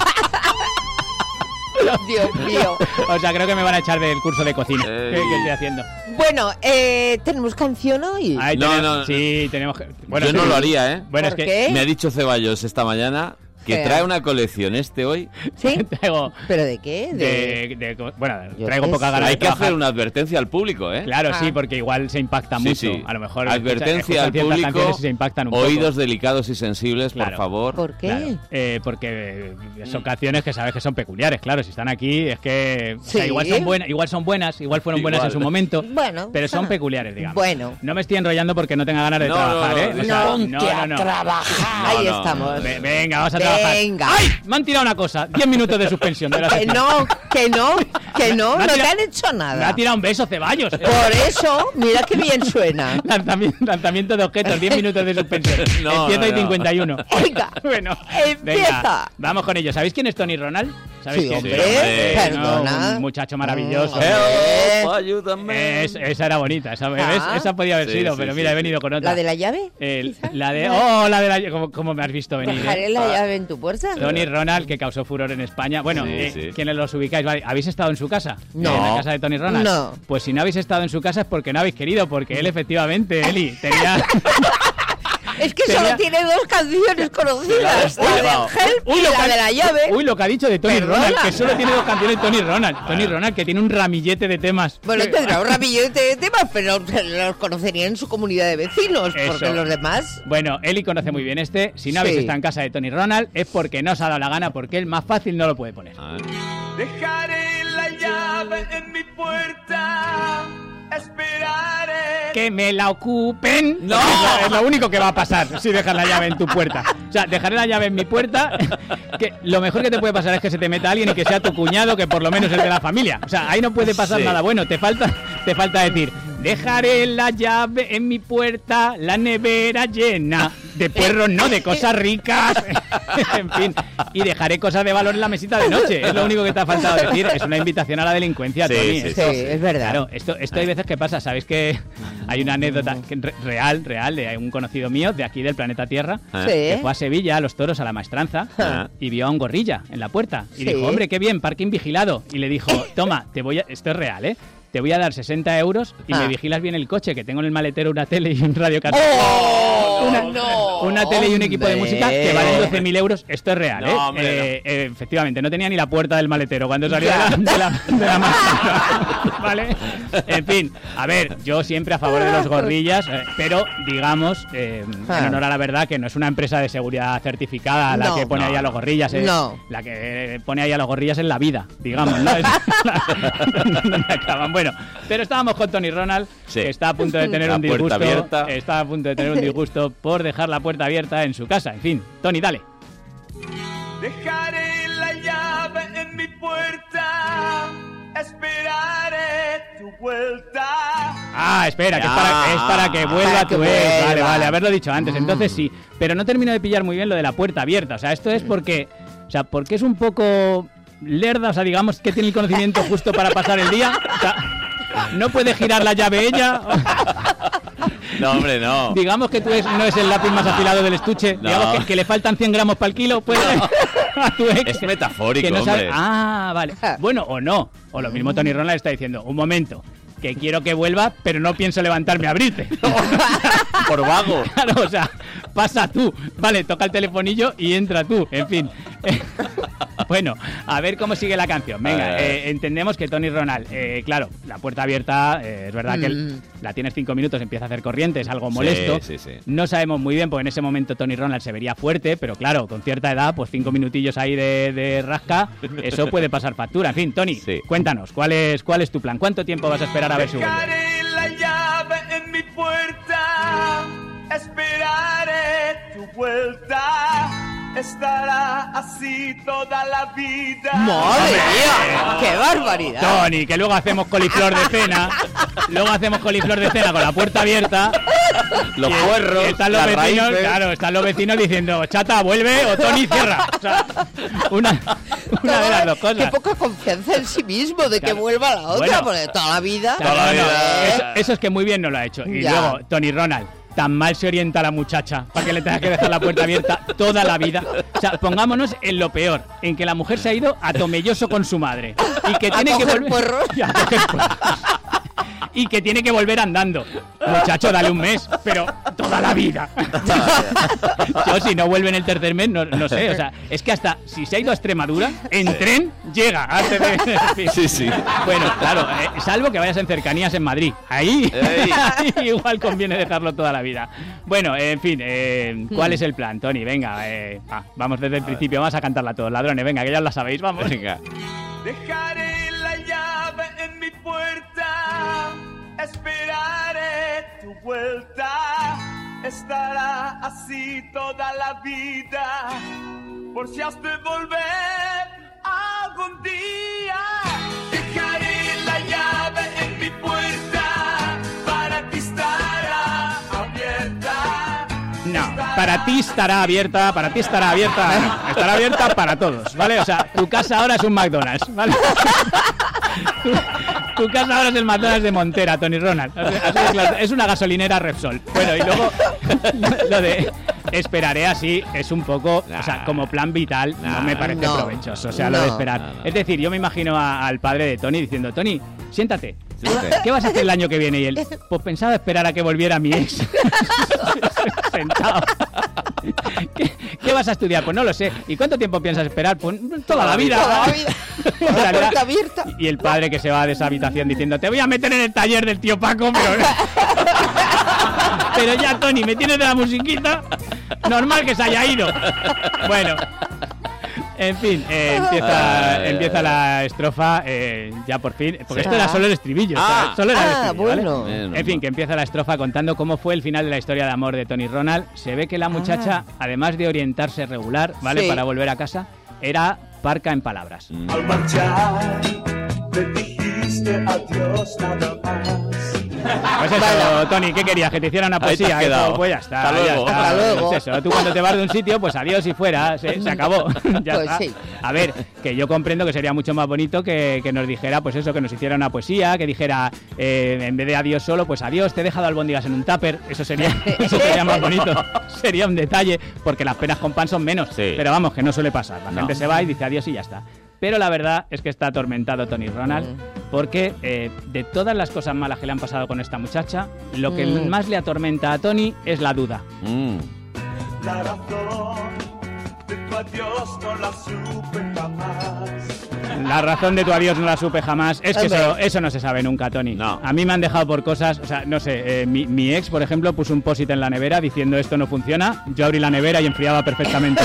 Dios mío. O sea, creo que me van a echar del curso de cocina que estoy haciendo. Bueno, ¿tenemos canción hoy? No. Sí, tenemos... Bueno, yo no lo haría, ¿eh? Bueno, ¿Por qué? Me ha dicho Ceballos esta mañana que trae una colección hoy. ¿Sí? Traigo... ¿Pero de qué? Bueno, traigo poca ganas Hay de que hacer una advertencia al público, ¿eh? Claro, sí, porque igual se impacta mucho. Sí. A lo mejor... Advertencia al público, se impactan un oídos poco. Delicados y sensibles, por favor. ¿Por qué? Claro, porque son canciones que sabes que son peculiares, claro. Si están aquí, es que... Sí. O sea, igual son buenas, igual fueron buenas en su momento. Bueno. Pero son peculiares, digamos. Bueno. No me estoy enrollando porque no tenga ganas de trabajar, ¿eh? O sea, no. Trabajar. Ahí estamos. Venga, vamos a trabajar. Venga. ¡Ay! Me han tirado una cosa. 10 minutos de suspensión. De la que no te han hecho nada. Me ha tirado un beso, Ceballos. Por eso, mira qué bien suena. Lanzamiento de objetos, 10 minutos de suspensión. Empieza y 51. Venga, bueno, empieza. Venga, vamos con ello. ¿Sabéis quién es Tony Ronald? ¿Sabes sí, hombre, perdona. Un muchacho maravilloso. Ayúdame. Esa era bonita, esa podía haber sido, pero mira, he venido con otra. ¿La de la llave? La de la llave, ¿cómo me has visto venir? ¿Dejaré la llave en tu puerta? Tony Ronald, que causó furor en España. Bueno, quienes los ubicáis, ¿vale? ¿Habéis estado en su casa? No. ¿En la casa de Tony Ronald? No. Pues si no habéis estado en su casa es porque no habéis querido, porque él efectivamente, Eli, tenía... Es que solo tiene 2 canciones conocidas, la del Help y la de la llave. Uy, lo que ha dicho de Tony Ronald, que solo tiene 2 canciones Tony Ronald. Tony Ronald, que tiene un ramillete de temas. Bueno, tendrá un ramillete de temas, pero los conocería en su comunidad de vecinos, porque los demás... Bueno, Eli conoce muy bien si no habéis estado en casa de Tony Ronald, es porque no os ha dado la gana, porque él más fácil no lo puede poner. Dejaré la llave en mi puerta, esperaré que me la ocupen. ¡No! Es lo único que va a pasar si dejas la llave en tu puerta. O sea, dejaré la llave en mi puerta, que lo mejor que te puede pasar es que se te meta alguien y que sea tu cuñado, que por lo menos es de la familia. O sea, ahí no puede pasar nada bueno. Te falta decir, dejaré la llave en mi puerta, la nevera llena de puerros, no, de cosas ricas. En fin, y dejaré cosas de valor en la mesita de noche. Es lo único que te ha faltado decir. Es una invitación a la delincuencia, Tony. Sí, es verdad. Claro, esto hay veces que pasa. ¿Sabéis que hay una anécdota real de un conocido mío de aquí del planeta Tierra, que fue a Sevilla a los toros, a la maestranza, y vio a un gorrilla en la puerta y dijo, hombre, qué bien, parking vigilado, y le dijo, toma, esto es real, te voy a dar 60 euros y me vigilas bien el coche, que tengo en el maletero una tele y un radiocassette. Una tele y un equipo de música que valen 12.000 euros. Esto es real, efectivamente, no tenía ni la puerta del maletero cuando salió de la máquina. ¿Vale? En fin, a ver, yo siempre a favor de los gorrillas, pero digamos, en honor a la verdad, que no es una empresa de seguridad certificada la que pone ahí a los gorrillas. La que pone ahí a los gorrillas es la vida, digamos, ¿no? Donde acaban. Bueno, pero estábamos con Tony Ronald, que está a punto de tener un disgusto. Está a punto de tener un disgusto por dejar la puerta abierta en su casa. En fin, Tony, dale. Dejaré la llave en mi puerta, esperaré tu vuelta. Ah, espera, que es para que vuelva tu ex. Vale, haberlo dicho antes. Entonces sí, pero no termino de pillar muy bien lo de la puerta abierta. O sea, esto es porque es un poco lerda, o sea, digamos que tiene el conocimiento justo para pasar el día. O sea, no puede girar la llave ella. No, hombre, no. Digamos que no es el lápiz más afilado del estuche. No. Digamos que le faltan 100 gramos para el kilo. Pues, a tu ex, es metafórico, que no sabe... hombre. Ah, vale. Bueno, o no. O lo mismo Tony Ronald está diciendo, un momento, que quiero que vuelva, pero no pienso levantarme a abrirte. Por vago. Claro, o sea, pasa tú. Vale, toca el telefonillo y entra tú. En fin. Bueno, a ver cómo sigue la canción. Venga, entendemos que Tony Ronald, claro, la puerta abierta, es verdad que la tienes 5 minutos, empieza a hacer corriente, es algo molesto. Sí. No sabemos muy bien, porque en ese momento Tony Ronald se vería fuerte, pero claro, con cierta edad, pues 5 minutillos ahí de rasca, eso puede pasar factura. En fin, Tony, cuéntanos, ¿cuál es tu plan? ¿Cuánto tiempo vas a esperar a ver si vuelve? Dejaré la llave en mi puerta, esperaré tu vuelta. Estará así toda la vida. ¡Madre mía! ¡Qué barbaridad! Tony, que luego hacemos coliflor de cena. Con la puerta abierta. Los puerros, están los vecinos, están los vecinos diciendo, chata, vuelve o Tony cierra. O sea, una de las dos cosas. Qué poca confianza en sí mismo de que vuelva la otra, porque toda la vida. Eso es que muy bien no lo ha hecho. Y luego, Tony Ronald, tan mal se orienta la muchacha para que le tenga que dejar la puerta abierta toda la vida. O sea, pongámonos en lo peor, en que la mujer se ha ido a Tomelloso con su madre y que tiene que volver y que tiene que volver andando. Muchacho, dale un mes, pero toda la vida. Yo, si no vuelve en el tercer mes, no sé. O sea, es que hasta si se ha ido a Extremadura, en tren llega antes de... Sí. Bueno, claro, salvo que vayas en cercanías en Madrid. Ahí igual conviene dejarlo toda la vida. Bueno, en fin, ¿cuál es el plan, Tony? Venga, vamos desde el principio, vamos a cantarla todos, ladrones. Venga, que ya la sabéis, vamos. Venga. Dejaré la llave en mi puerta, esperaré tu vuelta. Estará así toda la vida, por si has de volver algún día. Dejaré la llave en mi puerta, para ti estará abierta. No, para ti estará abierta, estará abierta para todos, ¿vale? O sea, tu casa ahora es un McDonald's, ¿vale? Tu casa ahora es el McDonald's de Montera, Tony Ronald. Es una gasolinera Repsol. Bueno, y luego lo de esperaré así es un poco, o sea, como plan vital no me parece provechoso, o sea, lo de esperar. Es decir, yo me imagino al padre de Tony diciendo, Tony, siéntate. ¿Qué vas a hacer el año que viene? Y él, pues pensaba esperar a que volviera mi ex. Sentado. ¿Qué vas a estudiar? Pues no lo sé. ¿Y cuánto tiempo piensas esperar? Pues toda la vida. La puerta abierta. Y el padre que se va de esa habitación diciendo, te voy a meter en el taller del tío Paco, pero ya, Tony, me tienes de la musiquita. Normal que se haya ido. Bueno. En fin, empieza la estrofa ya por fin, porque esto era solo el estribillo, solo era el estribillo, bueno. ¿vale? En fin, que empieza la estrofa contando cómo fue el final de la historia de amor de Tony Ronald. Se ve que la muchacha, además de orientarse regular, ¿vale? Para volver a casa, era parca en palabras. Al marchar, me dijiste adiós nada más. Pues eso, Tony, ¿qué querías? ¿Que te hiciera una poesía? Pues ya está. Hasta luego. Pues eso, tú cuando te vas de un sitio, pues adiós y fuera, se acabó. Ya pues está. Sí. A ver, que yo comprendo que sería mucho más bonito que nos dijera, pues eso, que nos hiciera una poesía, que dijera, en vez de adiós solo, pues adiós, te he dejado albóndigas en un tupper. Eso sería más bonito. Sería un detalle, porque las penas con pan son menos. Sí. Pero vamos, que no suele pasar. La gente se va y dice adiós y ya está. Pero la verdad es que está atormentado Tony Ronald, porque de todas las cosas malas que le han pasado con esta muchacha, lo que más le atormenta a Tony es la duda. La razón de tu adiós no la supe jamás. La razón de tu adiós no la supe jamás. Es que eso no se sabe nunca, Tony. No. A mí me han dejado por cosas, o sea, no sé, mi ex, por ejemplo, puso un post-it en la nevera diciendo esto no funciona. Yo abrí la nevera y enfriaba perfectamente.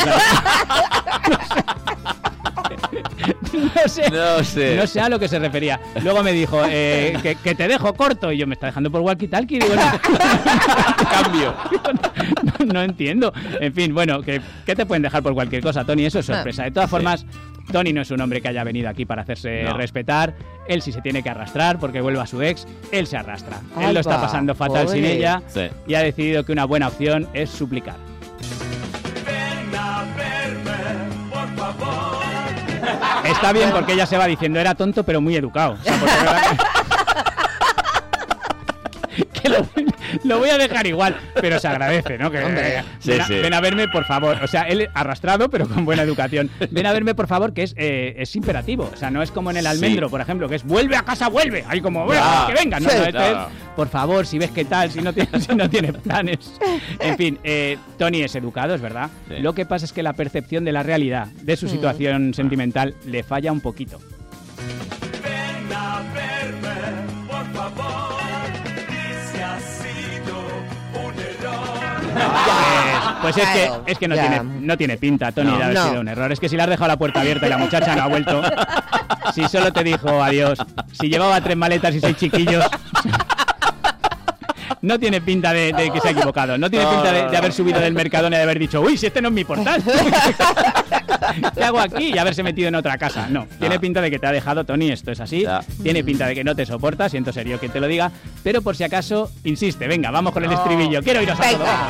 No sé a lo que se refería. Luego me dijo que te dejo corto. Y yo, me está dejando por walkie-talkie. Digo, cambio. No entiendo. En fin, bueno, ¿qué te pueden dejar por cualquier cosa, Tony? Eso es sorpresa. De todas formas, Tony no es un hombre que haya venido aquí para hacerse respetar. Él sí se tiene que arrastrar porque vuelve a su ex. Él se arrastra. Él lo está pasando fatal sin ella y ha decidido que una buena opción es suplicar. Ven a verme, por favor. Está bien porque ella se va diciendo, era tonto pero muy educado. O sea, que lo voy a dejar igual, pero se agradece, ¿no? Que ven a verme, por favor. O sea, él arrastrado, pero con buena educación. Ven a verme, por favor, que es imperativo. O sea, no es como en el almendro, por ejemplo, que es vuelve a casa, vuelve. Ahí como, que venga. No, es, por favor, si ves qué tal, si no tiene planes. En fin, Tony es educado, es verdad. Sí. Lo que pasa es que la percepción de la realidad, de su situación sentimental, le falla un poquito. Ven a verme, por favor. Pues es que no tiene pinta, Tony, de haber sido un error. Es que si le has dejado la puerta abierta y la muchacha no ha vuelto, si solo te dijo adiós, si llevaba 3 maletas y 6 chiquillos, no tiene pinta de que se ha equivocado. No tiene pinta de haber subido del Mercadona y de haber dicho, uy, si este no es mi portal. ¿Qué hago aquí? Y haberse metido en otra casa. No, tiene pinta de que te ha dejado, Tony, esto es así. Tiene pinta de que no te soporta, siento ser yo quien te lo diga. Pero por si acaso, insiste, venga, vamos con el estribillo. Quiero iros a todos.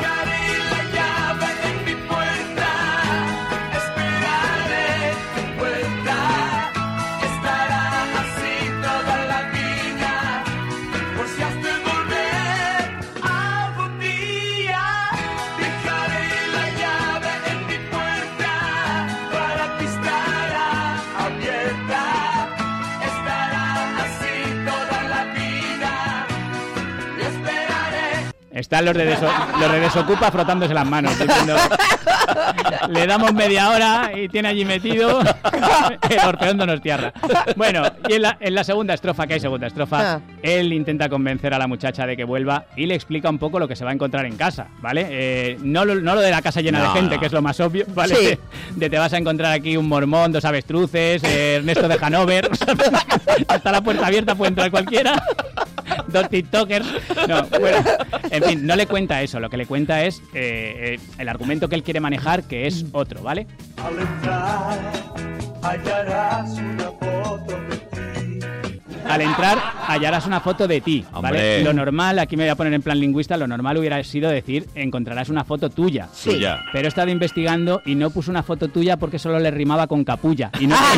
Están los de Desocupa frotándose las manos, diciendo, le damos media hora y tiene allí metido el Orfeón Donostiarra. Bueno, y en la segunda estrofa, que hay segunda estrofa, él intenta convencer a la muchacha de que vuelva y le explica un poco lo que se va a encontrar en casa, ¿vale? No lo de la casa llena de gente, que es lo más obvio, ¿vale? Sí. De te vas a encontrar aquí un mormón, 2 avestruces, Ernesto de Hanover, hasta la puerta abierta puede entrar cualquiera. 2 tiktokers. No, bueno, en fin, no le cuenta eso. Lo que le cuenta es el argumento que él quiere manejar, que es otro, ¿vale? Al entrar, hallarás una foto de ti. al entrar hallarás una foto de ti, ¿vale? Lo normal, aquí me voy a poner en plan lingüista, lo normal hubiera sido decir encontrarás una foto tuya. Sí. Tuya. Pero he estado investigando y no puso una foto tuya porque solo le rimaba con capulla.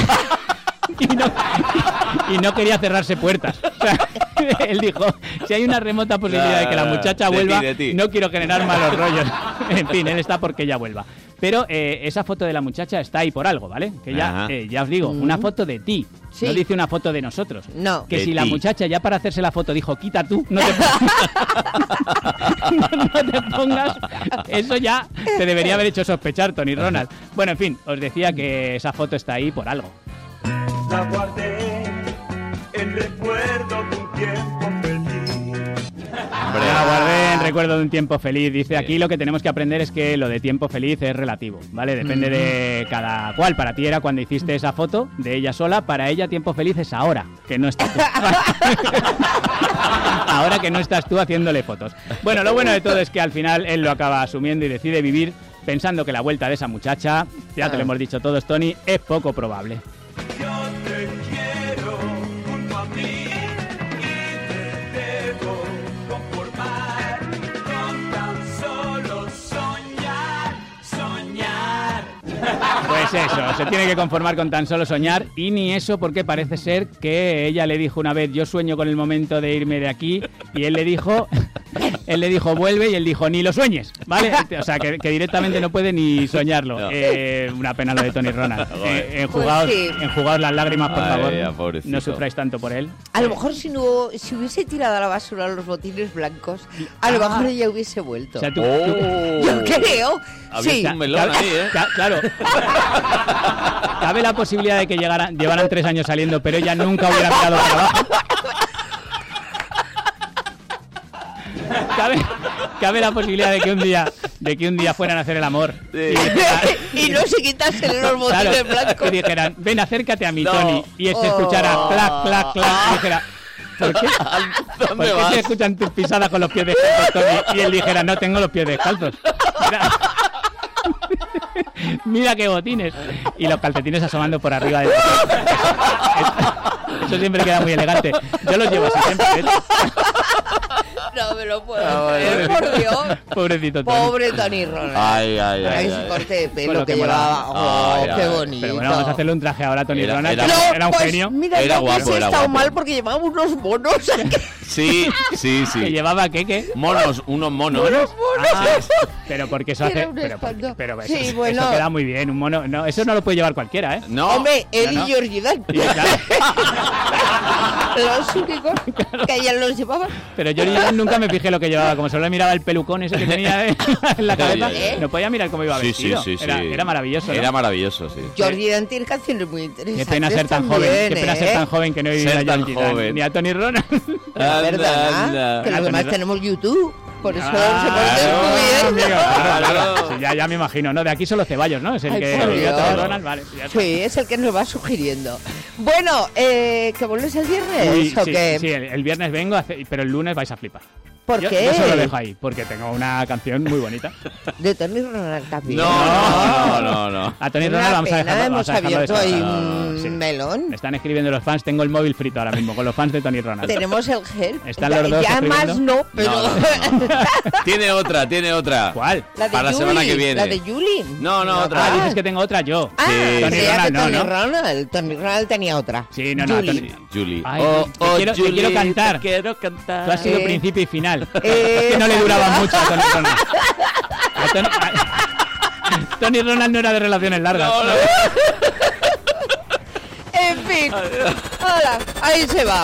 Y no quería cerrarse puertas. O sea, él dijo, si hay una remota posibilidad de que la muchacha vuelva, no quiero generar malos rollos. En fin, él está porque ella vuelva. Pero esa foto de la muchacha está ahí por algo, ¿vale? Que ya os digo, una foto de ti. Sí. No dice una foto de nosotros. No. Que de si la muchacha ya para hacerse la foto dijo, quita tú, no te pongas. Eso ya te debería haber hecho sospechar, Tony Ronald. Bueno, en fin, os decía que esa foto está ahí por algo. La guardé en recuerdo de un tiempo feliz. La guardé en recuerdo de un tiempo feliz. Dice aquí lo que tenemos que aprender es que lo de tiempo feliz es relativo, ¿vale? Depende de cada cual. Para ti era cuando hiciste esa foto de ella sola, para ella tiempo feliz es ahora, que no estás tú. Ahora que no estás tú haciéndole fotos. Bueno, lo bueno de todo es que al final él lo acaba asumiendo y decide vivir pensando que la vuelta de esa muchacha, ya te lo hemos dicho todos, Tony, es poco probable. Yo te quiero junto a mí y te debo conformar con tan solo soñar. Pues eso, se tiene que conformar con tan solo soñar y ni eso porque parece ser que ella le dijo una vez, yo sueño con el momento de irme de aquí y él le dijo vuelve y él dijo ni lo sueñes, ¿vale? O sea que directamente no puede ni soñarlo. No. Una pena lo de Tony Ronald. Enjugaos las lágrimas, por favor. No sufráis tanto por él. A lo mejor si hubiese tirado a la basura los botines blancos, a lo mejor ella hubiese vuelto. O sea, yo creo. Sí. Un melón ahí, ¿eh? Claro. Cabe la posibilidad de que llevaran 3 años saliendo, pero ella nunca hubiera mirado para abajo. Cabe la posibilidad de que un día fueran a hacer el amor. Sí. Y no se quitasen los botines blancos. Y dijeran, ven, acércate a mí, Tony. Y se escuchara clac, clac, clac. Y dijera, ¿por qué se escuchan tus pisadas con los pies descalzos, Tony? Y él dijera, no tengo los pies descalzos. Mira qué botines. Y los calcetines asomando por arriba del Eso siempre queda muy elegante. Yo los llevo así siempre, ¿eh? No me lo puedo creer, por Dios. Pobrecito Tony. Pobre Tony Ronald. Ay. Ese corte de pelo que llevaba. Qué bonito. Pero bueno, vamos a hacerle un traje ahora a Tony Ronald. Era un genio. Mira, era guapo, era estado mal porque llevaba unos monos. Sí. ¿Que llevaba qué? Monos, unos monos. Pero porque eso hace... Pero sí, eso, bueno. eso queda muy bien, un mono... No, eso no lo puede llevar cualquiera, ¿eh? No. Hombre, él y Georgie Dan. Los únicos que ella los llevaban. Pero Georgie Dan nunca me fijé lo que llevaba. Como solo le miraba el pelucón ese que tenía en la cabeza, no podía mirar cómo iba vestido. Sí. Era maravilloso, ¿no? Era maravilloso, sí. Georgie Dan tiene canciones muy interesantes. Qué pena ser tan joven. Qué pena ser tan joven que no he vivido a Georgie Dan. Ni a Tony Ronald. Es verdad, que los demás tenemos YouTube. Por eso se puede descubrir. Claro. Sí, ya me imagino, ¿no? De aquí son los Ceballos, ¿no? Es el que vive a Tony Ronald, vale. Sí, es el que nos va sugiriendo. Bueno, ¿que vuelves el viernes o qué? Sí, el viernes vengo, pero el lunes vais a flipar. ¿Por qué? Yo se lo dejo ahí, porque tengo una canción muy bonita. ¿De Tony Ronald también? No. A Tony Ronald vamos a dejarlo. Hemos abierto ahí un melón. Me están escribiendo los fans, tengo el móvil frito ahora mismo, con los fans de Tony Ronald. Tenemos el help. Están los dos ya escribiendo. Más no, pero... No. Tiene otra. ¿Cuál? La de para Julie, la semana que viene. ¿La de Julie? No, otra. Dices que tengo otra yo. Tony Ronald, Tony Ronald tenía otra. Sí, no. Julie. Ay, te quiero cantar. Quiero cantar. Tú has sido principio y final. Que no le duraba mucho a Tony Ronald. Tony Ronald no era de relaciones largas. No. En fin. Hola, ahí se va.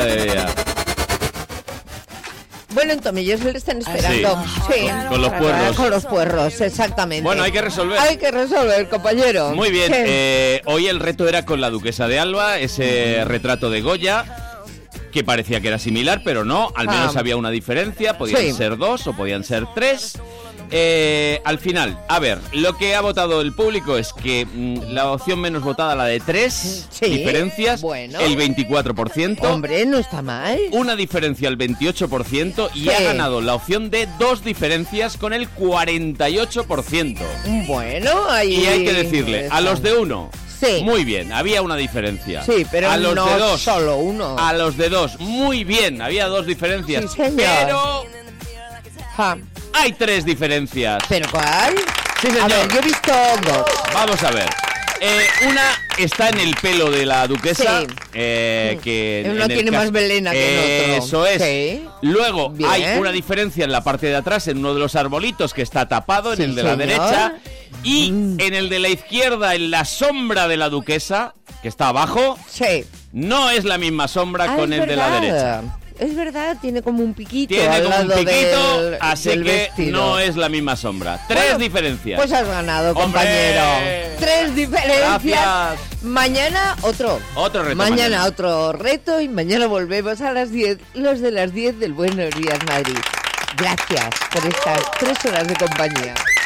Bueno, en Tomillos le están esperando. Sí. Con los puerros. Con los puerros, exactamente. Bueno, hay que resolver. Compañero. Muy bien. Hoy el reto era con la Duquesa de Alba, ese retrato de Goya, que parecía que era similar, pero no. Al menos había una diferencia. Podían ser 2 o podían ser 3. Al final, a ver, lo que ha votado el público es que la opción menos votada, la de 3 diferencias, el 24%. Hombre, no está mal. Una diferencia, el 28%. Y ha ganado la opción de 2 diferencias con el 48%. Bueno, ahí... Y hay que decirle, a los de 1... Sí. Muy bien, había una diferencia. Sí, pero a los no de dos, solo uno. A los de 2, muy bien, había 2 diferencias. Sí, señor. Pero hay 3 diferencias. ¿Pero cuál? Sí, señor. A ver, yo he visto 2. Vamos a ver. Una está en el pelo de la duquesa, Sí. que Uno tiene más melena que el otro. Eso es. Sí. Luego Bien. hay una diferencia en la parte de atrás, en uno de los arbolitos que está tapado, en Sí, el de la señor. derecha. Y en el de la izquierda, en la sombra de la duquesa, que está abajo, no es la misma sombra con es el de la verdad. derecha. Es verdad, tiene como un piquito Tiene al como un lado piquito, del, así del que vestido. no es la misma sombra. 3 Bueno, diferencias. Pues has ganado, ¡Hombre! compañero. 3 diferencias. Gracias. Mañana otro. Otro reto. Mañana otro reto y mañana volvemos a las 10, los de las 10 del Buenos Días Madrid. Gracias por estas 3 horas de compañía.